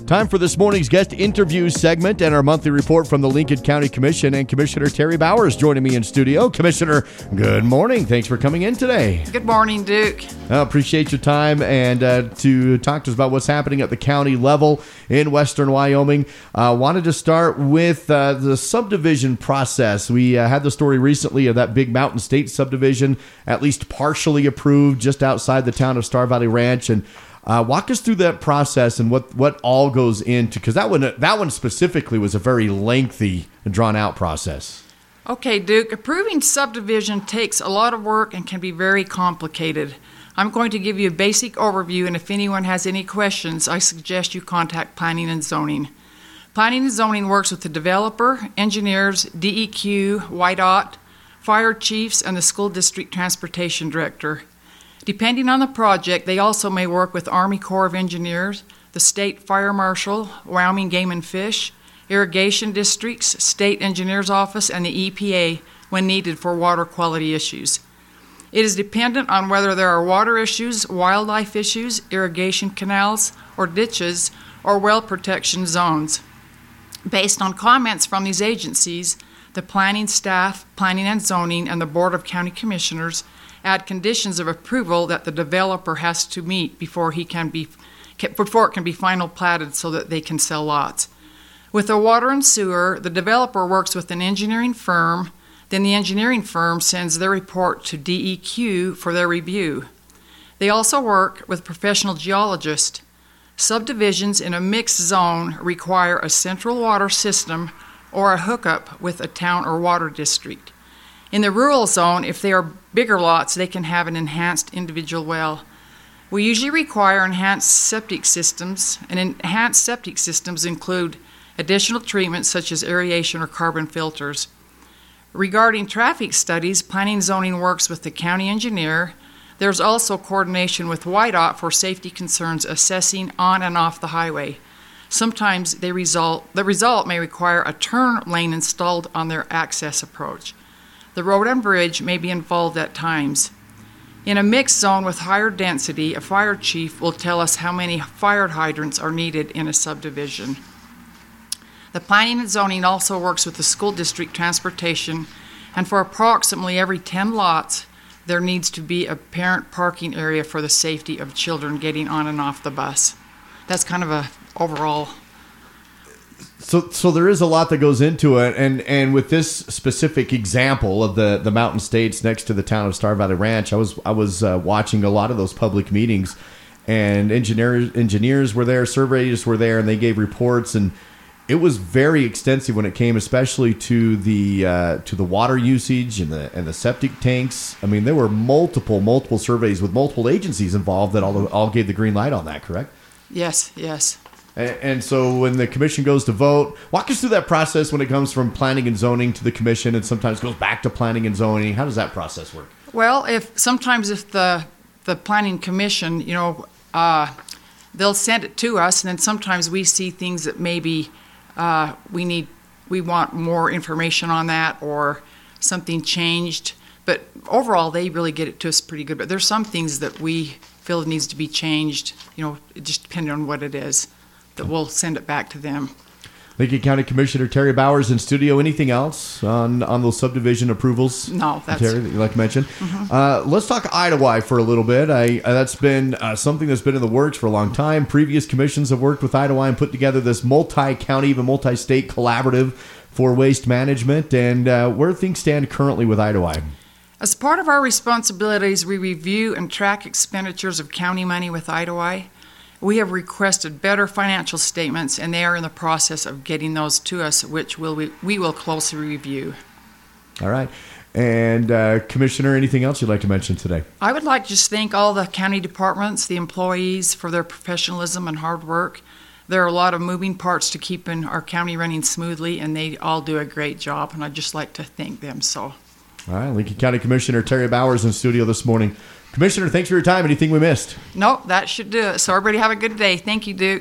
Time for this morning's guest interview segment and our monthly report from the Lincoln County Commission, and Commissioner Terry Bowers joining me in studio. Commissioner, good morning. Thanks for coming in today. Good morning, Duke. I appreciate your time and to talk to us about what's happening at the county level in western Wyoming. Wanted to start with the subdivision process. We had the story recently of that big Mountain State subdivision, at least partially approved just outside the town of Star Valley Ranch. And walk us through that process and what all goes into, because that one specifically was a very lengthy, drawn-out process. Okay, Duke, approving subdivision takes a lot of work and can be very complicated. I'm going to give you a basic overview, and if anyone has any questions, I suggest you contact Planning and Zoning. Planning and Zoning works with the developer, engineers, DEQ, YDOT, fire chiefs, and the school district transportation director. Depending on the project, they also may work with Army Corps of Engineers, the State Fire Marshal, Wyoming Game and Fish, irrigation districts, State Engineer's Office, and the EPA when needed for water quality issues. It is dependent on whether there are water issues, wildlife issues, irrigation canals, or ditches, or well protection zones. Based on comments from these agencies, the planning staff, Planning and Zoning, and the Board of County Commissioners add conditions of approval that the developer has to meet before it can be final platted so that they can sell lots. With the water and sewer, the developer works with an engineering firm, then the engineering firm sends their report to DEQ for their review. They also work with professional geologists. Subdivisions in a mixed zone require a central water system or a hookup with a town or water district. In the rural zone, if they are bigger lots, they can have an enhanced individual well. We usually require enhanced septic systems, and enhanced septic systems include additional treatments such as aeration or carbon filters. Regarding traffic studies, Planning and Zoning works with the county engineer. There's also coordination with YDOT for safety concerns assessing on and off the highway. Sometimes the result may require a turn lane installed on their access approach. The road and bridge may be involved at times. In a mixed zone with higher density, a fire chief will tell us how many fire hydrants are needed in a subdivision. The Planning and Zoning also works with the school district transportation, and for approximately every 10 lots, there needs to be a parent parking area for the safety of children getting on and off the bus. That's kind of a overall. So there is a lot that goes into it, and with this specific example of the Mountain States next to the town of Star Valley Ranch, I was watching a lot of those public meetings, and engineers were there, surveyors were there, and they gave reports, and it was very extensive when it came, especially to the water usage and the septic tanks. I mean, there were multiple surveys with multiple agencies involved that all gave the green light on that. Correct? Yes. And so when the commission goes to vote, walk us through that process when it comes from Planning and Zoning to the commission and sometimes goes back to Planning and Zoning. How does that process work? Well, if the Planning Commission, they'll send it to us, and then sometimes we see things that maybe we want more information on that or something changed. But overall, they really get it to us pretty good. But there's some things that we feel needs to be changed, it just depending on what it is, that we'll send it back to them. Lincoln County Commissioner Terry Bowers in studio. Anything else on those subdivision approvals? No, that's Terry, that you'd like to mention. Mm-hmm. Let's talk Idaho for a little bit. That's been something that's been in the works for a long time. Previous commissions have worked with Idaho and put together this multi-county, even multi-state collaborative for waste management. And where things stand currently with Idaho? As part of our responsibilities, we review and track expenditures of county money with Idaho. We have requested better financial statements, and they are in the process of getting those to us, which we will closely review. All right. And Commissioner, anything else you'd like to mention today? I would like to just thank all the county departments, the employees, for their professionalism and hard work. There are a lot of moving parts to keeping our county running smoothly, and they all do a great job, and I'd just like to thank them. All right. Lincoln County Commissioner Terry Bowers in studio this morning. Commissioner, thanks for your time. Anything we missed? Nope, that should do it. So everybody have a good day. Thank you, Duke.